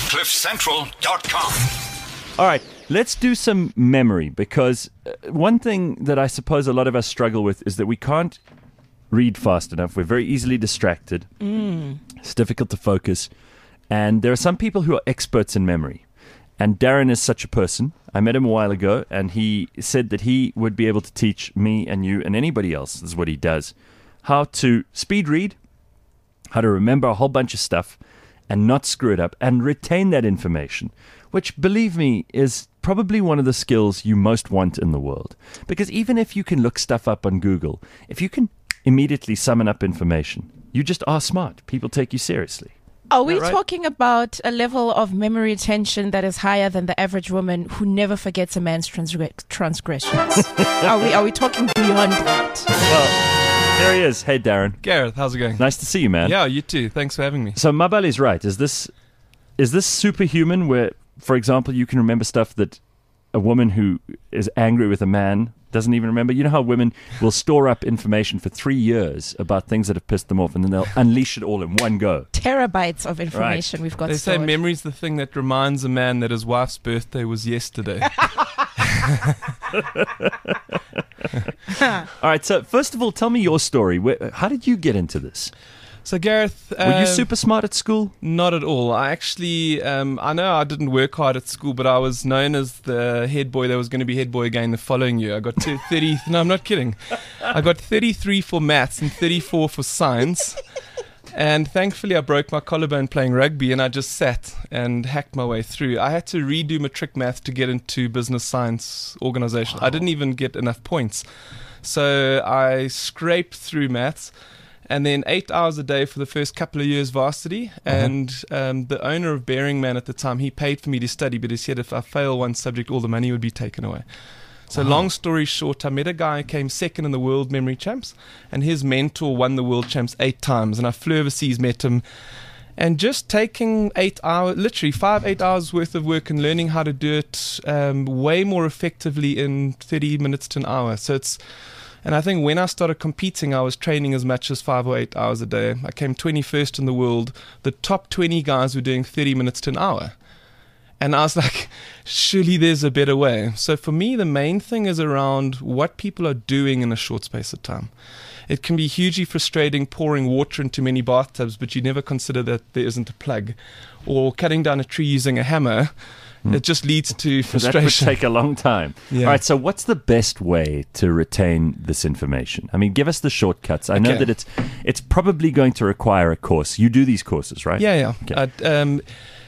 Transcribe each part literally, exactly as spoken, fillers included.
cliff central dot com. All right, let's do some memory, because one thing that I suppose a lot of us struggle with is that we can't read fast enough. We're very easily distracted. Mm. It's difficult to focus. And there are some people who are experts in memory. And Darren is such a person. I met him a while ago, and he said that he would be able to teach me and you and anybody else, this is what he does, how to speed read, how to remember a whole bunch of stuff and not screw it up, and retain that information, which, believe me, is probably one of the skills you most want in the world. Because even if you can look stuff up on Google, if you can immediately summon up information, you just are smart. People take you seriously. Are we right? talking about a level of memory retention that is higher than the average woman who never forgets a man's transgre- transgressions? are we are we talking beyond that? Well, there he is. Hey, Darren. Gareth, how's it going? Nice to see you, man. Yeah, you too. Thanks for having me. So Mabal is right. Is this is this superhuman where, for example, you can remember stuff that a woman who is angry with a man doesn't even remember? You know how women will store up information for three years about things that have pissed them off, and then they'll unleash it all in one go. Terabytes of information right. we've got They stored. say memory's the thing that reminds a man that his wife's birthday was yesterday. All right, so first of all, tell me your story. Where, how did you get into this? So, Gareth... Were you uh, super smart at school? Not at all. I actually... Um, I know I didn't work hard at school, but I was known as the head boy that was going to be head boy again the following year. I got to thirty... No, I'm not kidding. I got thirty-three for maths and thirty-four for science. And thankfully, I broke my collarbone playing rugby, and I just sat and hacked my way through. I had to redo matric math to get into business science organization. Wow. I didn't even get enough points. So I scraped through maths. And then eight hours a day for the first couple of years varsity. Uh-huh. And um, the owner of Bearing Man at the time, he paid for me to study, but he said if I fail one subject, all the money would be taken away. So wow. Long story short, I met a guy who came second in the World Memory Champs, and his mentor won the World Champs eight times. And I flew overseas, met him, and just taking eight hours, literally five, eight hours worth of work and learning how to do it um, way more effectively in thirty minutes to an hour. So it's... And I think when I started competing, I was training as much as five or eight hours a day. I came twenty-first in the world. The top twenty guys were doing thirty minutes to an hour. And I was like, surely there's a better way. So for me, the main thing is around what people are doing in a short space of time. It can be hugely frustrating pouring water into many bathtubs, but you never consider that there isn't a plug. Or cutting down a tree using a hammer. Mm. It just leads to frustration. That would take a long time. Yeah. All right, so what's the best way to retain this information? I mean, give us the shortcuts. I okay. know that it's it's probably going to require a course. You do these courses, right? Yeah, yeah. Okay. Uh, um,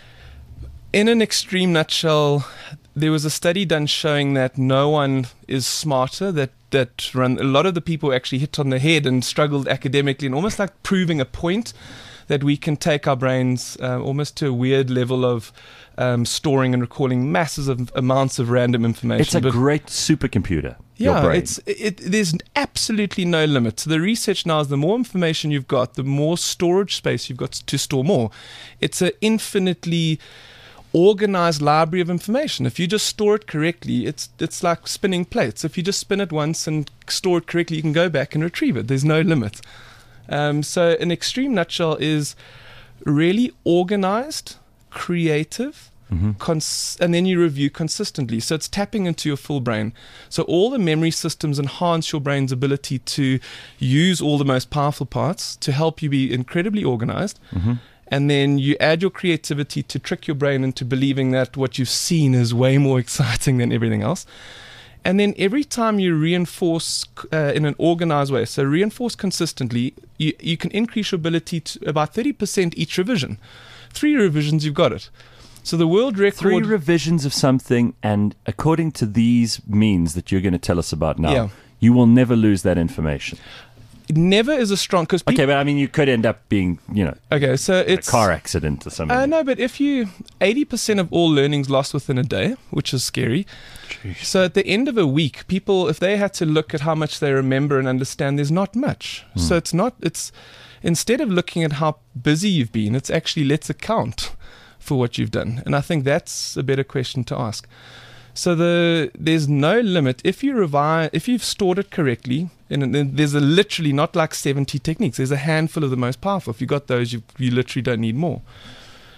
in an extreme nutshell, there was a study done showing that no one is smarter, that that run a lot of the people actually hit on the head and struggled academically, and almost like proving a point that we can take our brains uh, almost to a weird level of um, storing and recalling masses of amounts of random information. It's a but great supercomputer. Yeah, your brain. it's it, there's absolutely no limit. So the research now is the more information you've got, the more storage space you've got to store more. It's an infinitely organized library of information. If you just store it correctly, it's it's like spinning plates. If you just spin it once and store it correctly, you can go back and retrieve it. There's no limit. Um, so an extreme nutshell is really organized, creative, mm-hmm. cons- and then you review consistently. So it's tapping into your full brain. So all the memory systems enhance your brain's ability to use all the most powerful parts to help you be incredibly organized. Mm-hmm. And then you add your creativity to trick your brain into believing that what you've seen is way more exciting than everything else. And then every time you reinforce uh, in an organized way, so reinforce consistently, you, you can increase your ability to about thirty percent each revision. Three revisions, you've got it. So the world record... Three revisions of something, and according to these means that you're going to tell us about now, yeah. you will never lose that information. Never is a strong... Cause okay, but I mean, you could end up being, you know, okay, so it's a car accident or something. Uh, no, but if you... eighty percent of all learning's lost within a day, which is scary. Jeez. So at the end of a week, people, if they had to look at how much they remember and understand, there's not much. Mm. So it's not... it's instead of looking at how busy you've been, it's actually let's account for what you've done. And I think that's a better question to ask. So the there's no limit. If you revise, if you've stored it correctly, and there's a literally not like seventy techniques. There's a handful of the most powerful. If you got those, you you literally don't need more.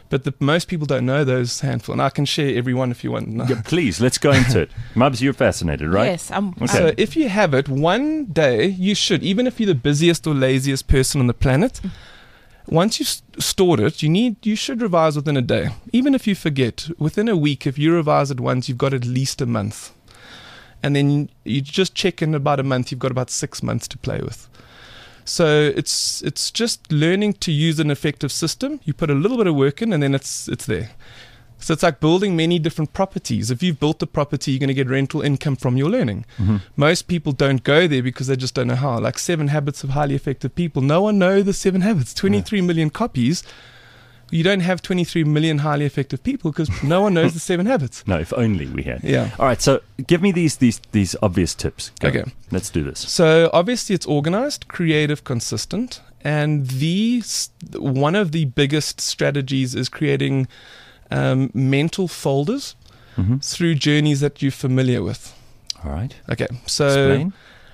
But the, most people don't know those handful, and I can share every one if you want. No. Yeah, please, let's go into it. Mubs, you're fascinated, right? Yes, I'm. Okay. So if you have it, one day you should, even if you're the busiest or laziest person on the planet, once you've st- stored it, you need you should revise within a day. Even if you forget, within a week, if you revise it once, you've got at least a month. And then you just check in about a month, you've got about six months to play with. So it's it's just learning to use an effective system. You put a little bit of work in, and then it's it's there. So it's like building many different properties. If you've built the property, you're going to get rental income from your learning. Mm-hmm. Most people don't go there because they just don't know how. Like Seven Habits of Highly Effective People. No one knows the Seven Habits. twenty-three yeah. million copies. You don't have twenty-three million highly effective people because no one knows the Seven Habits. No, if only we had. Yeah. All right, so give me these these these obvious tips. Go. Okay. Let's do this. So obviously it's organized, creative, consistent. And these, one of the biggest strategies is creating um, mental folders Mm-hmm. through journeys that you're familiar with. All right. Okay, so Explain.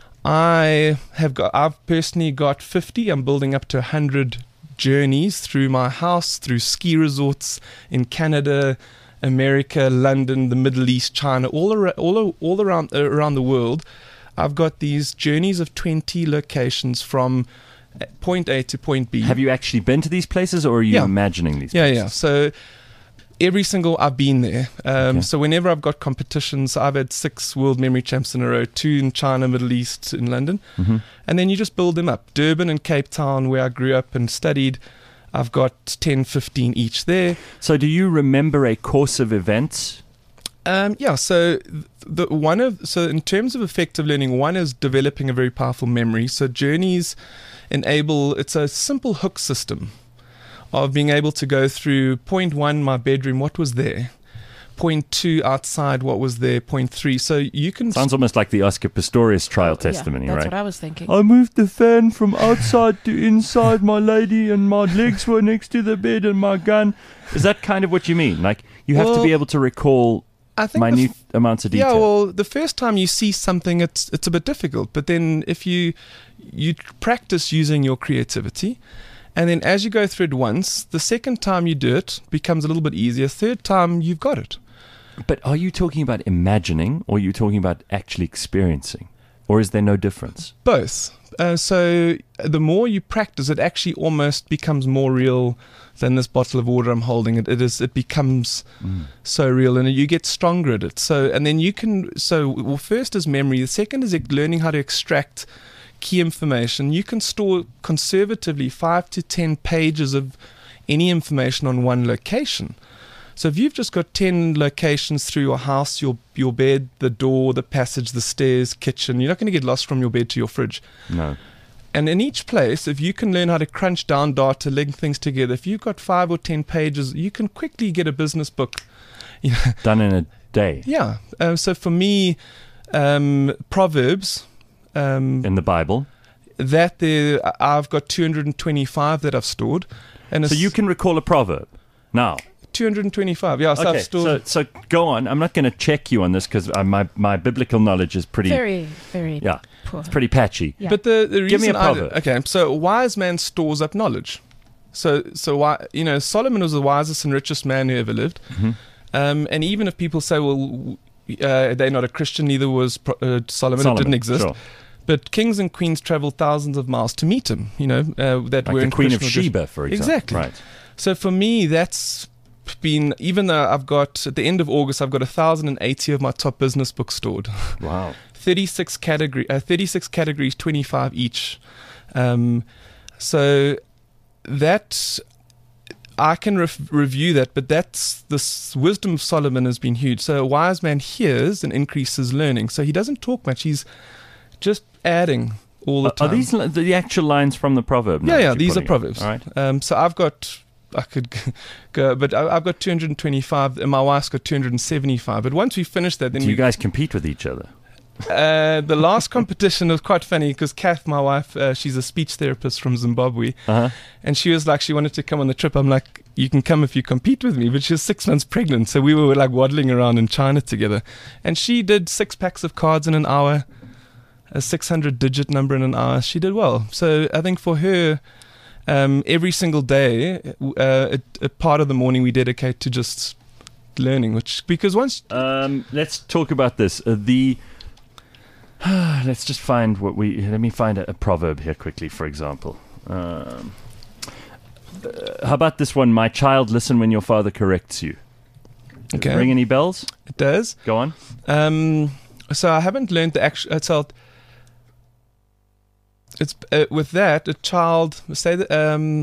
I have got, I've personally got fifty. I'm building up to one hundred journeys through my house, through ski resorts in Canada, America, London, the Middle East, China, all around, all, all around, uh, around the world. I've got these journeys of twenty locations from point A to point B. Have you actually been to these places, or are you Yeah. imagining these Yeah, places? yeah. So every single, I've been there. Um, Okay. So whenever I've got competitions, I've had six world memory champs in a row, two in China, Middle East, in London. Mm-hmm. And then you just build them up. Durban and Cape Town, where I grew up and studied, I've got ten, fifteen each there. So do you remember a course of events? Um, yeah, so the one of so in terms of effective learning, one is developing a very powerful memory. So journeys enable, it's a simple hook system of being able to go through point one, my bedroom, what was there? Point two, outside, what was there? Point three. So you can Sounds almost like the Oscar Pistorius trial Yeah, testimony, that's right? what I was thinking. I moved the fan from outside to inside, my lady, and my legs were next to the bed and my gun. Is that kind of what you mean? Like, you have to Well, be able to recall I think the minute f- amounts of detail. Yeah, well, the first time you see something, it's it's a bit difficult. But then if you you practice using your creativity, and then as you go through it once, the second time you do it becomes a little bit easier. Third time, you've got it. But are you talking about imagining, or are you talking about actually experiencing? Or is there no difference? Both. Uh, so the more you practice, it actually almost becomes more real than this bottle of water I'm holding. It, it is. It becomes Mm. so real, and you get stronger at it. So, and then you can. So, well, first is memory. The second is learning how to extract key information. You can store conservatively five to ten pages of any information on one location. So if you've just got ten locations through your house, your your bed, the door, the passage, the stairs, kitchen, you're not going to get lost from your bed to your fridge. No. And in each place, if you can learn how to crunch down data, link things together, if you've got five or ten pages, you can quickly get a business book. You know, Done in a day. yeah. Uh, so for me, um, Proverbs, um, In the Bible. that there, I've got two hundred twenty-five that I've stored. And So it's you can recall a proverb. Now. two hundred twenty-five. Yeah, so Okay, I've stored. so, so go on. I'm not going to check you on this because my, my biblical knowledge is pretty, Very, very yeah, poor. it's pretty patchy. Yeah. But the, the reason Give me a I- proverb. okay, so a wise man stores up knowledge. So so why you know Solomon was the wisest and richest man who ever lived. Mhm. Um, and even if people say, well, uh, they're not a Christian, neither was Pro- uh, Solomon, Solomon, it didn't exist. sure. But kings and queens traveled thousands of miles to meet him. You know uh, that Like were the in Queen of Christian Sheba, for example. Exactly. Right. So for me, that's been, even though I've got, at the end of August, I've got one thousand eighty of my top business books stored. Wow. thirty-six category, uh, thirty-six categories, twenty-five each. Um, so that I can ref- review that, but that's this wisdom of Solomon has been huge. So a wise man hears and increases learning. So he doesn't talk much; he's just adding all the Are, are time. these li- the actual lines from the proverb? now Yeah, that yeah, you're these are putting up? proverbs. All right. Um, so I've got, I could go, but I- I've got two hundred twenty-five, and my wife's got two hundred seventy-five. But once we finish that, then Do we you guys compete with each other? Uh, the last competition was quite funny because Kath, my wife, uh, she's a speech therapist from Zimbabwe, Uh-huh. and she was like, she wanted to come on the trip. I'm like, you can come if you compete with me, but she was six months pregnant, so we were like waddling around in China together, and she did six packs of cards in an hour, a six hundred digit number in an hour. She did well. So I think for her, um, every single day, uh, a, a part of the morning we dedicate to just learning. Which because once Um, let's talk about this. Uh, the let's just find what we. Let me find a, a proverb here quickly. For example, um, uh, how about this one? My child, listen when your father corrects you. Does Okay. it ring any bells? it does. Go on. Um, so I haven't learned the actual. It's all- it's uh, with that a child say that. Um,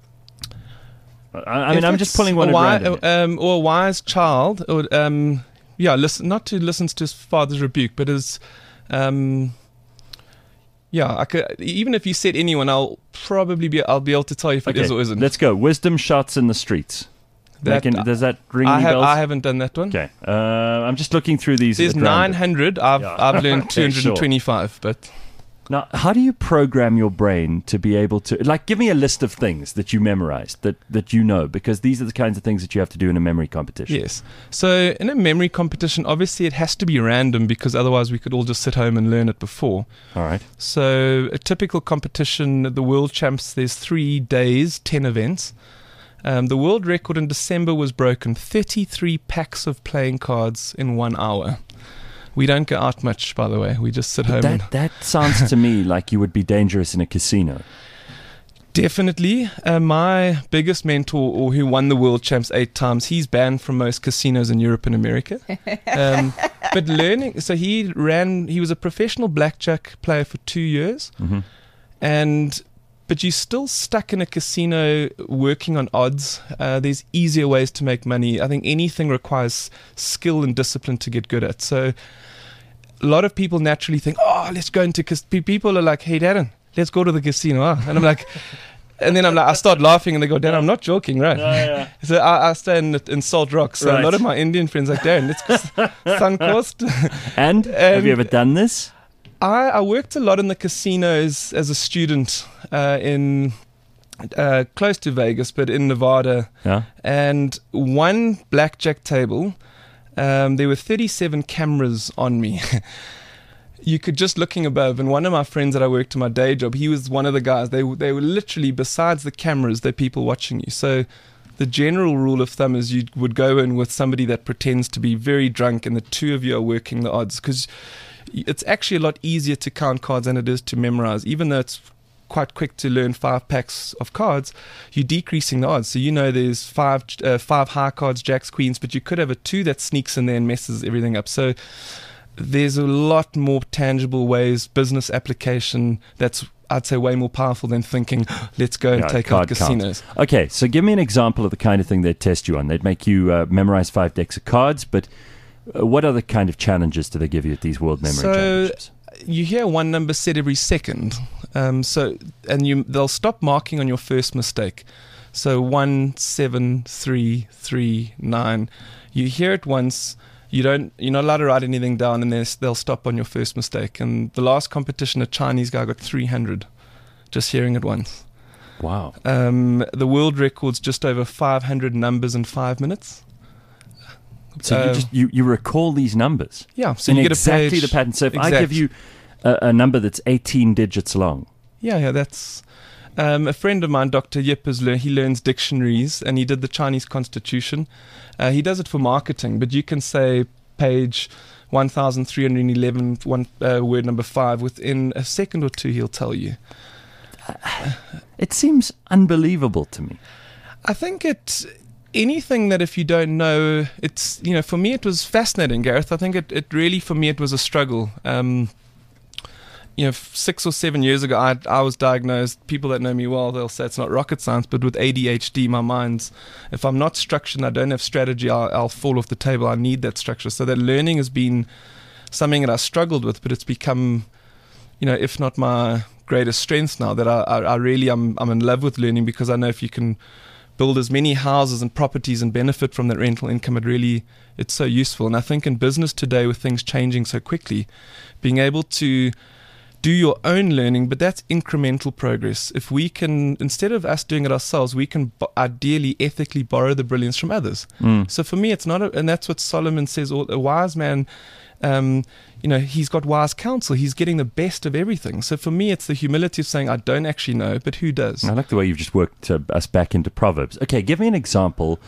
I, I mean, if I'm just it's pulling one a at wi- random. um, or a wise child, or um, yeah, listen, not to listen to his father's rebuke, but as um, yeah, I could even if you said anyone, I'll probably be I'll be able to tell you if it is or isn't. Let's go. Wisdom shouts in the streets. That- Making- does that ring I any have bells? I haven't done that one. Okay. Uh, I'm just looking through these. There's at random. nine hundred. I've Yeah. I've learned Okay, two hundred twenty-five, but Now, how do you program your brain to be able to, like, give me a list of things that you memorized, that, that you know, because these are the kinds of things that you have to do in a memory competition. yes. So in a memory competition, obviously it has to be random because otherwise we could all just sit home and learn it before. All right. So a typical competition, the World Champs, there's three days, ten events. Um, the world record in December was broken, thirty-three packs of playing cards in one hour. We don't go out much, by the way. We just sit home. and That, that sounds to me like you would be dangerous in a casino. Definitely. Uh, my biggest mentor, or who won the World Champs eight times, he's banned from most casinos in Europe and America. Um, but learning, so he ran, he was a professional blackjack player for two years. Mm-hmm. And but you're still stuck in a casino working on odds. Uh, there's easier ways to make money. I think anything requires skill and discipline to get good at. So a lot of people naturally think, oh, let's go into cas-. Pe- People are like, hey, Darren, let's go to the casino. Huh? And I'm like, and then I'm like, I start laughing and they go, Darren, I'm not joking, right? yeah. So I, I stay in, in Salt Rock. So Right. a lot of my Indian friends are like, Darren, let's go Suncoast. And, have you ever done this? I, I worked a lot in the casinos as a student uh, in uh, close to Vegas, but in Nevada. Yeah. And one blackjack table, um, there were thirty-seven cameras on me. You could just looking above, and one of my friends that I worked in my day job, he was one of the guys. They they were literally besides the cameras, they're people watching you. So the general rule of thumb is you would go in with somebody that pretends to be very drunk, and the two of you are working the odds because it's actually a lot easier to count cards than it is to memorize. Even though it's quite quick to learn five packs of cards, you're decreasing the odds. So you know there's five uh, five high cards, jacks, queens, but you could have a two that sneaks in there and messes everything up. So there's a lot more tangible ways, business application that's, I'd say, way more powerful than thinking, let's go and Yeah, take card out casinos. counts. Okay, so give me an example of the kind of thing they'd test you on. They'd make you uh, memorize five decks of cards, but uh, what other kind of challenges do they give you at these World Memory So, Championships? You hear one number said every second, um, so and you they'll stop marking on your first mistake. So one, seven, three, three, nine. You hear it once. You don't. You're not allowed to write anything down, and there's- they'll stop on your first mistake. And the last competition, a Chinese guy got three hundred, just hearing it once. Wow. Um, the world record's just over five hundred numbers in five minutes. So you Uh, just you, you recall these numbers Yeah, so in you get exactly a page. the pattern. So if I Exact. give you a, a number that's eighteen digits long, Yeah, yeah, that's um, a friend of mine, Doctor Yip, has learned. He learns dictionaries, and he did the Chinese Constitution. Uh, he does it for marketing, but you can say page one thousand three hundred eleven, one uh, word number five within a second or two. He'll tell you. it seems unbelievable to me. I think it. Anything that if you don't know, it's, you know, for me it was fascinating, Gareth. I think it, it really, for me, it was a struggle. Um, you know, f- six or seven years ago, I, I was diagnosed. People that know me well, they'll say it's not rocket science, but with A D H D, my mind's, if I'm not structured and I don't have strategy, I'll, I'll fall off the table. I need that structure. So that learning has been something that I struggled with, but it's become, you know, if not my greatest strength now, that I, I, I really, I'm, I'm in love with learning, because I know if you can build as many houses and properties and benefit from that rental income, it really, it's so useful. And I think in business today, with things changing so quickly, being able to do your own learning, but that's incremental progress. If we can, instead of us doing it ourselves, we can b- ideally, ethically borrow the brilliance from others. Mm. So for me, it's not, a, and that's what Solomon says, a wise man, um, you know, he's got wise counsel. He's getting the best of everything. So for me, it's the humility of saying, I don't actually know, but who does? I like the way you've just worked uh, us back into Proverbs. Okay, give me an example.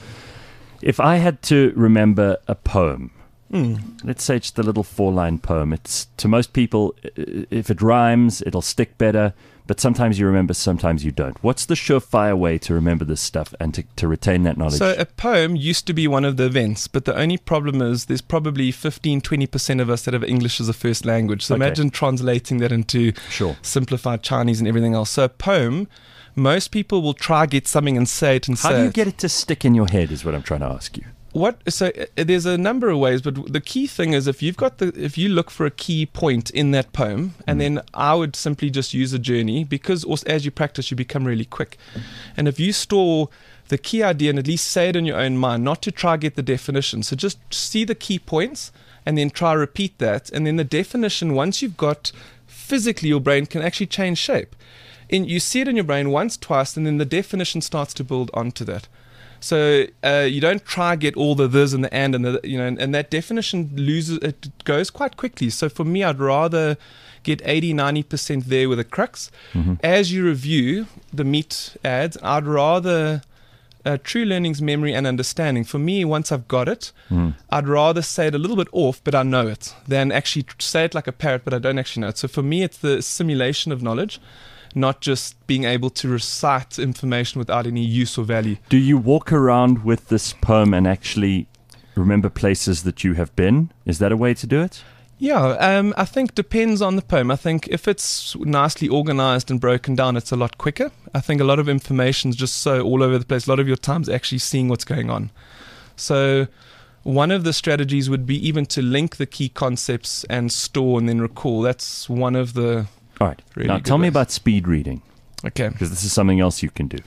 If I had to remember a poem, Mm. let's say it's the little four-line poem. It's to most people, if it rhymes, it'll stick better. But sometimes you remember, sometimes you don't. What's the surefire way to remember this stuff and to, to retain that knowledge? So a poem used to be one of the events, but the only problem is there's probably fifteen, twenty percent of us that have English as a first language. So Okay. imagine translating that into Sure. simplified Chinese and everything else. So a poem, most people will try get something and say it and How say do you it. get it to stick in your head is what I'm trying to ask you. What so uh, there's a number of ways, but the key thing is if you've got the if you look for a key point in that poem, and then I would simply just use a journey, because also as you practice you become really quick. And if you store the key idea and at least say it in your own mind, not to try get the definition, so just see the key points and then try repeat that, and then the definition, once you've got physically, your brain can actually change shape. In you see it in your brain once, twice, and then the definition starts to build onto that. So uh, you don't try get all the this and the and and the, you know, and, and that definition loses, it goes quite quickly. So for me, I'd rather get eighty, ninety percent there with a crux. Mm-hmm. As you review the meat ads, I'd rather uh, true learning's memory and understanding. For me, once I've got it, Mm. I'd rather say it a little bit off, but I know it, than actually tr- say it like a parrot, but I don't actually know it. So for me, it's the simulation of knowledge, not just being able to recite information without any use or value. Do you walk around with this poem and actually remember places that you have been? Is that a way to do it? Yeah, um, I think depends on the poem. I think if it's nicely organized and broken down, it's a lot quicker. I think a lot of information's just so all over the place. A lot of your time's actually seeing what's going on. So one of the strategies would be even to link the key concepts and store and then recall. That's one of the... All right. Really now good tell me ways. about speed reading, Okay. because this is something else you can do.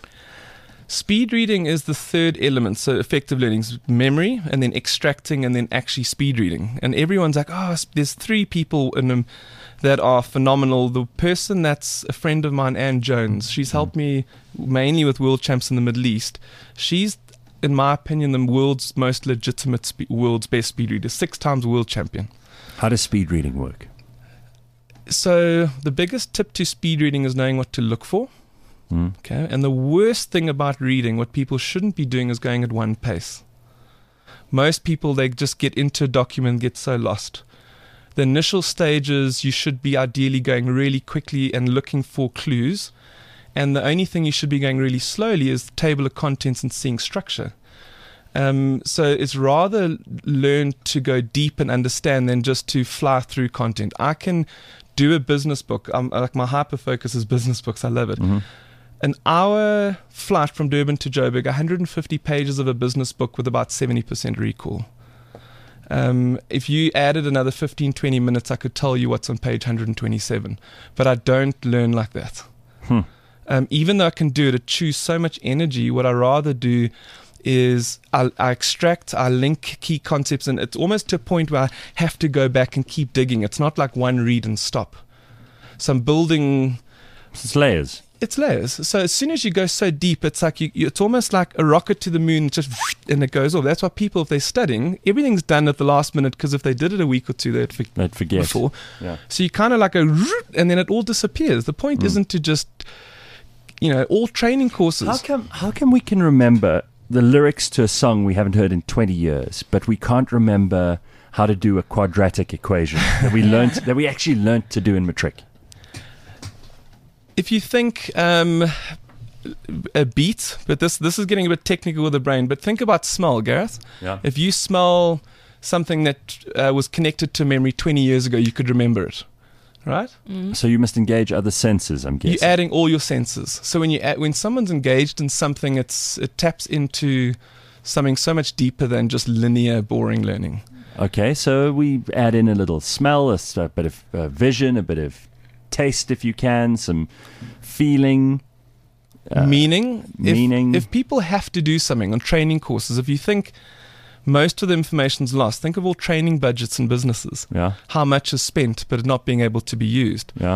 Speed reading is the third element. So effective learning is memory, and then extracting, and then actually speed reading. And everyone's like, oh, there's three people in them that are phenomenal. The person that's a friend of mine, Anne Jones, she's helped me mainly with world champs in the Middle East. She's, in my opinion, the world's most legitimate, spe- world's best speed reader, six times world champion. How does speed reading work? So the biggest tip to speed reading is knowing what to look for. Mm. Okay, and the worst thing about reading, what people shouldn't be doing, is going at one pace. Most people, they just get into a document and get so lost. The initial stages, you should be ideally going really quickly and looking for clues. And the only thing you should be going really slowly is the table of contents and seeing structure. Um, so it's rather learn to go deep and understand than just to fly through content. I can do a business book. I'm, like my hyper focus is business books. I love it. Mm-hmm. An hour flight from Durban to Joburg, one hundred fifty pages of a business book with about seventy percent recall. Um, if you added another fifteen, twenty minutes, I could tell you what's on page one hundred twenty-seven. But I don't learn like that. Hmm. Um, even though I can do it, it chews so much energy. What I rather do is I, I extract, I link key concepts, and it's almost to a point where I have to go back and keep digging. It's not like one read and stop. So I'm building... It's layers. It's layers. So as soon as you go so deep, it's like you, you, it's almost like a rocket to the moon, just and it goes off. That's why people, if they're studying, everything's done at the last minute, because if they did it a week or two, they'd forget I'd forget. before. Yeah. So you kind of like a, and then it all disappears. The point Mm. isn't to just, you know, all training courses. How come? How come we can remember the lyrics to a song we haven't heard in twenty years, but we can't remember how to do a quadratic equation that we learned that we actually learned to do in matric? If you think um, a beat, but this this is getting a bit technical with the brain, but think about smell, Gareth. Yeah. If you smell something that uh, was connected to memory twenty years ago, you could remember it, right? So you must engage other senses, I'm guessing. You're adding all your senses. So when you add, when someone's engaged in something, it's it taps into something so much deeper than just linear, boring learning. Okay, so we add in a little smell, a, s- a bit of uh, vision, a bit of taste, if you can, some feeling. Uh, meaning, if, meaning. If people have to do something on training courses, if you think most of the information's lost, think of all training budgets in businesses. Yeah, How much is spent, but not being able to be used. yeah.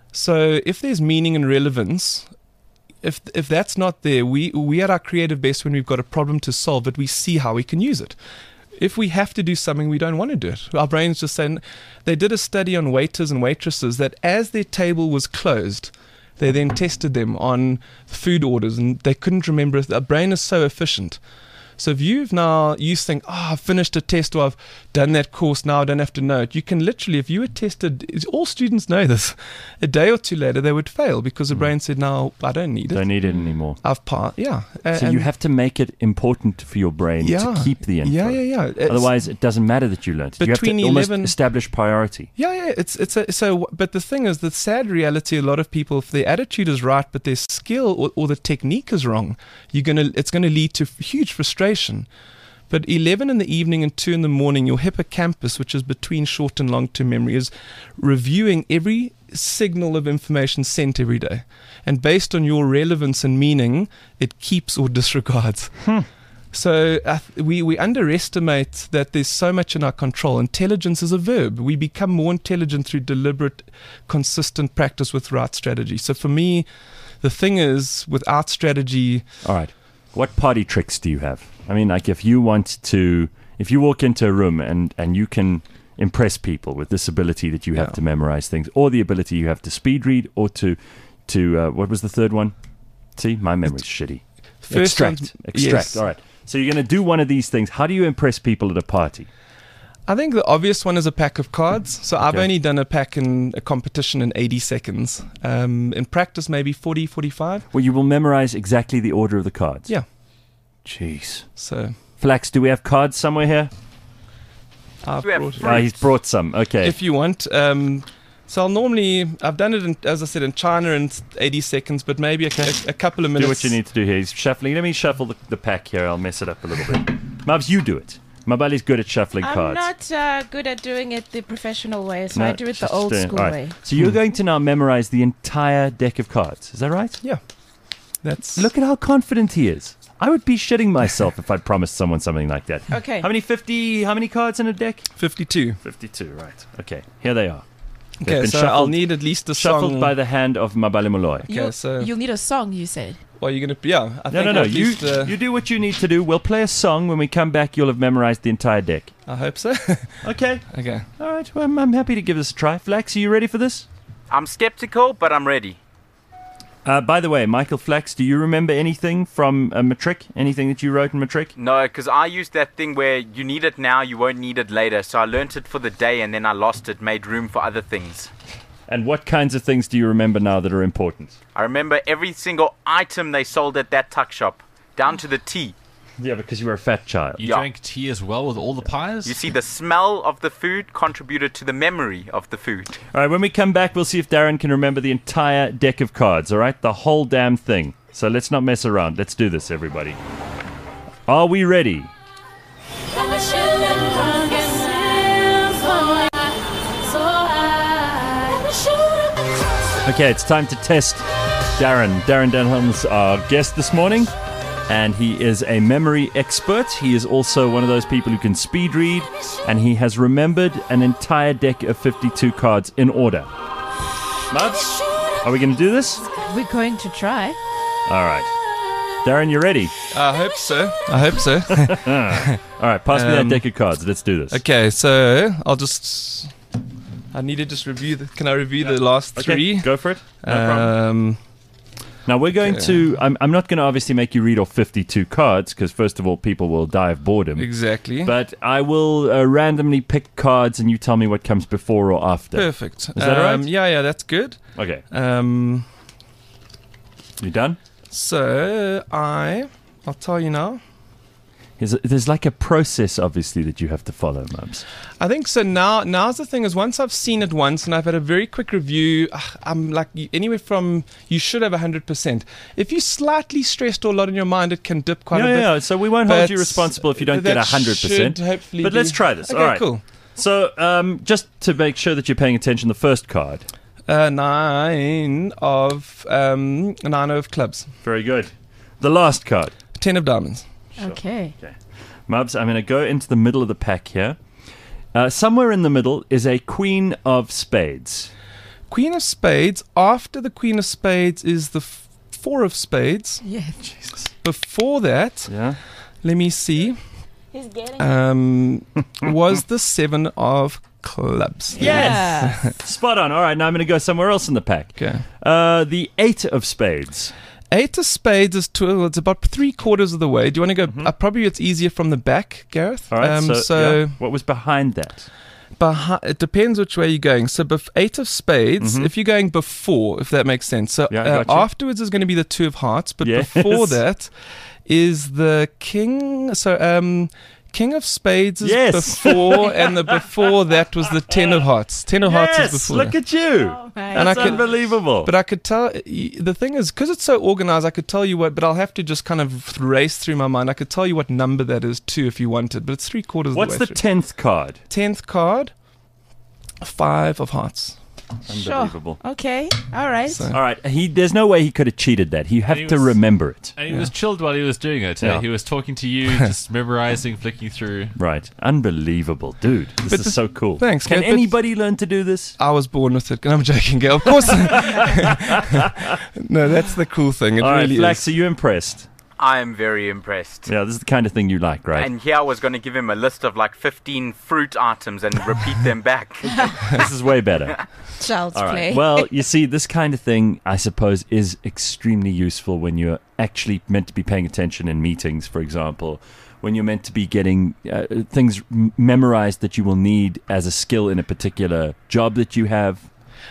So if there's meaning and relevance, if if that's not there, we we at our creative best when we've got a problem to solve it, we see how we can use it. If we have to do something, we don't want to do it. Our brains just say. They did a study on waiters and waitresses that as their table was closed, they then tested them on food orders and they couldn't remember. Our brain is so efficient. So if you've now, you think, oh, I've finished a test or I've done that course, now I don't have to know it. You can literally, if you were tested, all students know this, a day or two later they would fail because the brain said, no, I don't need it. Don't need it anymore. I've passed, yeah. So you have to make it important for your brain yeah, to keep the info. Yeah, yeah, yeah. It's, Otherwise, it doesn't matter that you learned. You have to Between almost eleven establish priority. Yeah, yeah. It's it's a, so. But the thing is, the sad reality. A lot of people, if their attitude is right, but their skill or, or the technique is wrong, you're gonna. It's going to lead to huge frustration. But eleven in the evening and two in the morning, your hippocampus, which is between short and long-term memory, is reviewing every signal of information sent every day, and based on your relevance and meaning, it keeps or disregards. Hmm. So uh, we, we underestimate that there's so much in our control. Intelligence is a verb. We become more intelligent through deliberate, consistent practice with right strategy. So for me, the thing is, without strategy... All right. What party tricks do you have? I mean, like if you want to, if you walk into a room and, and you can impress people with this ability that you have Yeah. to memorize things, or the ability you have to speed read, or to, to uh, what was the third one? See, my memory's shitty. First Extract. one's- Extract. yes. All right. So you're going to do one of these things. How do you impress people at a party? I think the obvious one is a pack of cards. So I've Okay. only done a pack in a competition in eighty seconds. Um, in practice, maybe forty, forty-five. Well, you will memorize exactly the order of the cards. Yeah. Jeez. So Flax, do we have cards somewhere here? I've We have brought it. Ah, he's brought some. Okay. If you want. Um, so I'll normally, I've done it, in, as I said, in China in eighty seconds, but maybe a, a, a couple of minutes. do what you need to do here. He's shuffling. Let me shuffle the, the pack here. I'll mess it up a little bit. Mavs, you do it. Mabali's good at shuffling I'm cards. not uh, good at doing it the professional way, so No, I do it the just old doing- school all right. way. So you're going to now memorize the entire deck of cards. Is that right? Yeah. That's Look at how confident he is. I would be shitting myself if I'd promised someone something like that. Okay. How many fifty? How many cards in a deck? fifty-two. Fifty-two. Right. Okay. Here they are. They've Okay, been so I'll shuffled- need at least a Shuffled song. by the hand of Mabali Molloy. Okay, You'll, so you'll need a song, you said. well, you're gonna yeah. I No, think no, no. at You least, uh, you do what you need to do. We'll play a song. When we come back, you'll have memorized the entire deck. I hope so. Okay. Okay. All right. Well, I'm, I'm happy to give this a try. Flax, are you ready for this? I'm skeptical, but I'm ready. Uh, by the way, Michael Flax, do you remember anything from uh, Matric? Anything that you wrote in Matric? No, because I used that thing where you need it now, you won't need it later. So I learnt it for the day and then I lost it, made room for other things. And what kinds of things do you remember now that are important? I remember every single item they sold at that tuck shop, down to the tea. Yeah, because you were a fat child. You Yeah. drank tea as well with all the pies? You see, the smell of the food contributed to the memory of the food. All right, when we come back, we'll see if Darren can remember the entire deck of cards, all right? The whole damn thing. So let's not mess around. Let's do this, everybody. Are we ready? Okay, it's time to test Darren. Darren Denholm's our guest this morning, and he is a memory expert. He is also one of those people who can speed read, and he has remembered an entire deck of fifty-two cards in order. Mubs, are we going to do this? We're going to try. All right. Darren, you ready? I hope so. I hope so. All right, pass me that Um, deck of cards. Let's do this. Okay, so I'll just. I need to just review. The, can I review the last Okay, three? go for it. No problem. Um, Now we're going okay. to. I'm, I'm not going to obviously make you read off fifty-two cards because first of all, people will die of boredom. exactly. But I will uh, randomly pick cards, and you tell me what comes before or after. Perfect. Is that all um, right? Yeah, yeah, that's good. Okay, Um, you done? so I, I'll tell you now. There's, there's like a process, obviously, that you have to follow, Mubs. I think so. Now, now's the thing is once I've seen it once and I've had a very quick review, ah, I'm like anywhere from you should have a hundred percent. If you're slightly stressed or a lot in your mind, it can dip quite Yeah, a bit. yeah. So we won't hold you But responsible if you don't get that a hundred percent. should hopefully But be- let's try this. Okay, All right. cool. So um, just to make sure that you're paying attention, the first card. Uh, nine of um, nine of clubs, Very good. The last card. ten of diamonds. Okay. Mubs, I'm going to go into the middle of the pack here. Uh, somewhere in the middle is a queen of spades. Queen of Spades. After the Queen of Spades is the f- Four of Spades. Yeah. Before that, Yeah. let me see, He's getting um, was the Seven of Clubs. Yeah. Spot on. All right, now I'm going to go somewhere else in the pack. Okay. Uh, the Eight of Spades. Eight of Spades is two, it's about three quarters of the way. Do you want to go? Mhm. Uh, probably it's easier from the back, Gareth. All right, Um, so, so yeah. what was behind that? behi- it depends which way you're going. So, bef- Eight of Spades, Mhm. if you're going before, if that makes sense. So, Yeah, I uh, got you. afterwards is going to be the Two of Hearts, but Yes. before that is the King. So, um, King of Spades is Yes. before, and the before that was the Ten of Hearts. Ten of Hearts is Yes, before. look that. at you. Oh, my And I That's could- unbelievable. But I could tell, y- the thing is, because it's so organized, I could tell you what, but I'll have to just kind of race through my mind. I could tell you what number that is too if you wanted, but it's three quarters What's of the the way through. tenth card? Tenth card, Five of Hearts. Unbelievable. Okay. All right. So- All right, he. There's no way he could have cheated that. He had And he to was- remember it. And he Yeah. was chilled while he was doing it. eh? Yeah. He was talking to you, just memorizing, flicking through. Right, unbelievable, dude. This But is the- so cool. Thanks, Can Gareth, but- anybody learn to do this? I was born with it, and I'm joking, Gail. Of course. No, that's the cool thing. It All right, really Flax, is. are you impressed? I am very impressed. Yeah, this is the kind of thing you like, right? And here I was going to give him a list of like fifteen fruit items and repeat them back. This is way better. Child's All play. right. Well, you see, this kind of thing, I suppose, is extremely useful when you're actually meant to be paying attention in meetings, for example, when you're meant to be getting uh, things m- memorized that you will need as a skill in a particular job that you have.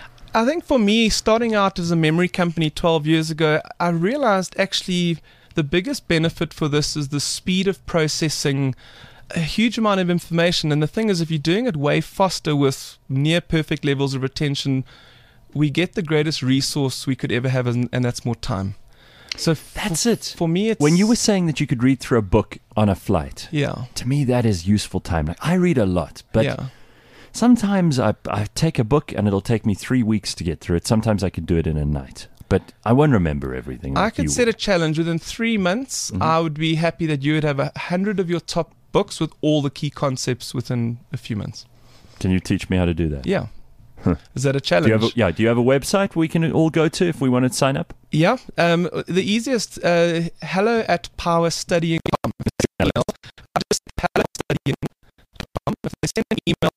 I think for me, starting out as a memory company twelve years ago, I realized actually the biggest benefit for this is the speed of processing a huge amount of information. And the thing is, if you're doing it way faster with near perfect levels of retention, we get the greatest resource we could ever have, and, and that's more time. So f- That's it. for me, it's When you were saying that you could read through a book on a flight, yeah, to me, that is useful time. Like, I read a lot, but yeah. sometimes I, I take a book and it'll take me three weeks to get through it. Sometimes I could do it in a night, but I won't remember everything. I like could you set will. a challenge within three months. Mhm. I would be happy that you would have a hundred of your top books with all the key concepts within a few months. Can you teach me how to do that? Yeah. Huh. Is that a Do challenge? you have a, yeah. Do you have a website we can all go to if we want to sign up? Yeah. Um, the easiest, uh, hello at powerstudying dot com. Email. I just hello studying dot com. If they send an email,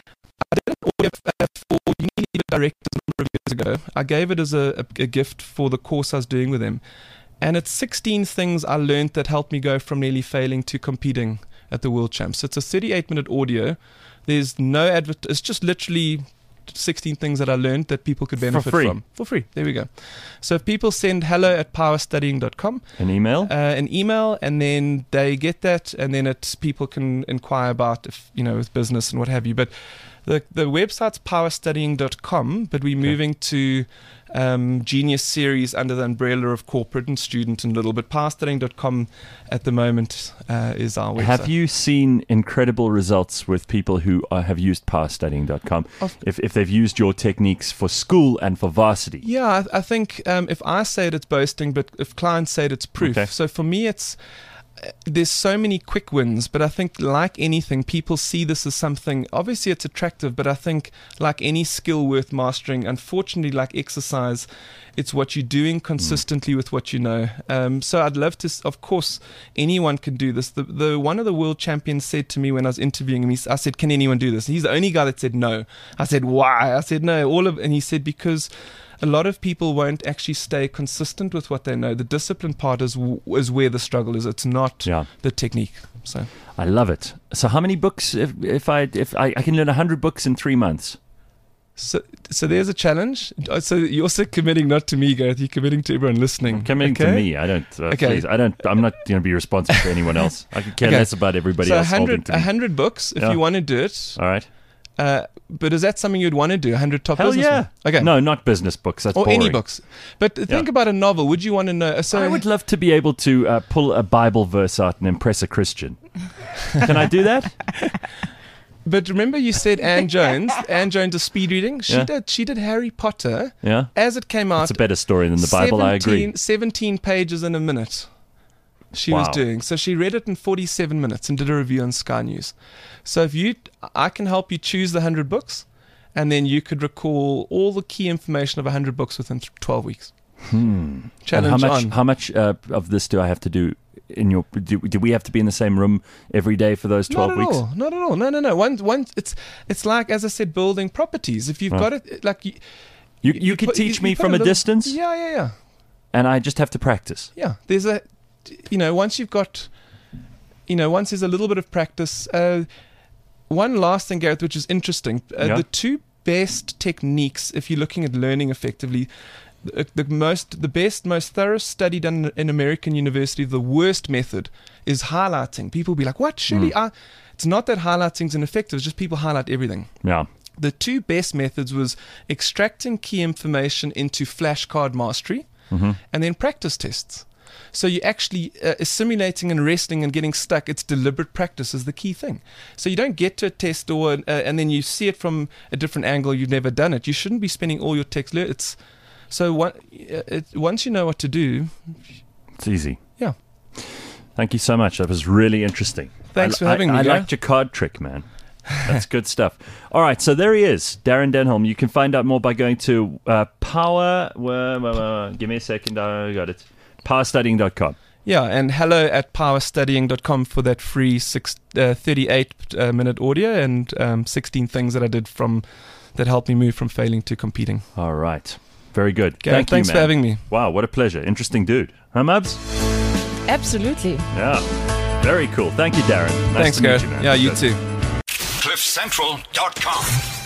I did an audio uh, for Unilever directors a number of years ago. I gave it as a, a, a gift for the course I was doing with them. And it's sixteen things I learned that helped me go from nearly failing to competing at the World Champs. It's a thirty-eight minute audio. There's no advert. It's just literally sixteen things that I learned that people could benefit free. from. For free. There we go. So if people send hello at powerstudying dot com, An email? uh, an email, and then they get that, and then it's people can inquire about if you know with business and what have you. But the the website's powerstudying dot com, but we're moving to um, Genius Series under the umbrella of corporate and student and little. But powerstudying dot com at the moment uh, is our website. Have you seen incredible results with people who uh, have used powerstudying dot com? Of- If, if they've used your techniques for school and for varsity? Yeah, I, I think um, if I say it, it's boasting, but if clients say it, it's proof. Okay. So for me, it's uh, there's so many quick wins, but I think like anything, people see this as something. Obviously, it's attractive, but I think like any skill worth mastering, unfortunately, like exercise, it's what you're doing consistently with what you know. Um, so I'd love to. s- Of course, anyone can do this. The the one of the world champions said to me when I was interviewing him, he, s- I said, "Can anyone do this?" He's the only guy that said no. I said, "Why?" I said, "No." All of, and he said because a lot of people won't actually stay consistent with what they know. The discipline part is w- is where the struggle is. It's not Yeah. the technique. So I love it. So how many books, if, if, I, if I, I can learn one hundred books in three months? so so there's a challenge. Uh, So you're also committing not to me, Gareth. You're committing to everyone listening. Coming to Okay? me, I don't. Uh, Okay. Please, I don't. I'm not going to be responsible for anyone else. I could care Okay. less about everybody So else holding hundred to me. hundred books if Yeah. you want to do it. All right. Uh, but is that something you'd want to do? hundred top Hell business yeah. books? Okay. No, not business books. That's or boring. any books. But think Yeah. about a novel. Would you want to know? uh, So I would love to be able to uh, pull a Bible verse out and impress a Christian. Can I do that? But remember, you said Anne Jones. Anne Jones is speed reading. She Yeah. did. She did Harry Potter Yeah. as it came out. It's a better story than the Bible. I agree. seventeen seventeen pages in a minute. She was Wow. doing. So she read it in forty-seven minutes and did a review on Sky News. So if you, I can help you choose the hundred books, and then you could recall all the key information of one hundred books within th- twelve weeks. Hmm. Challenge and how much, on. How much uh, of this do I have to do in your? Do, do we have to be in the same room every day for those twelve Not at weeks? all. Not at all. No, no, no. Once, once it's it's like, as I said, building properties. If you've Right. got it, like you, You, you, could put- teach you- me you put from a, little- distance, Yeah, yeah, yeah, and I just have to practice. yeah. There's a, you know, once you've got, you know, once there's a little bit of practice. Uh, one last thing, Gareth, which is interesting. Uh, Yeah. The two best techniques, if you're looking at learning effectively. The, the most, the best, most thorough study done in American university. The worst method is highlighting. People be like, "What? Surely, I." It's not that highlighting is ineffective. It's just people highlight everything. Yeah. The two best methods was extracting key information into flashcard mastery, Mm-hmm. and then practice tests. So you actually uh, simulating and wrestling and getting stuck. It's deliberate practice is the key thing. So you don't get to a test or uh, and then you see it from a different angle. You've never done it. You shouldn't be spending all your text. Le- it's so one, it, once you know what to do. It's easy. Yeah. Thank you so much. That was really interesting. Thanks I, for having I, me, I Gareth. liked your card trick, man. That's good stuff. All right, so there he is, Darren Denholm. You can find out more by going to uh, Power. Uh, uh, give me a second. I got it. power studying dot com. Yeah, and hello at power studying dot com for that free six, uh, thirty-eight uh, minute audio and um, sixteen things that I did from that helped me move from failing to competing. All right. Very good. Gareth, Thank thanks you, for man. having me. Wow, what a pleasure. Interesting dude. Huh, Mubs? Absolutely. Yeah. Very cool. Thank you, Darren. Nice Thanks, to meet Gareth. you, man. Yeah, you Good. too. cliff central dot com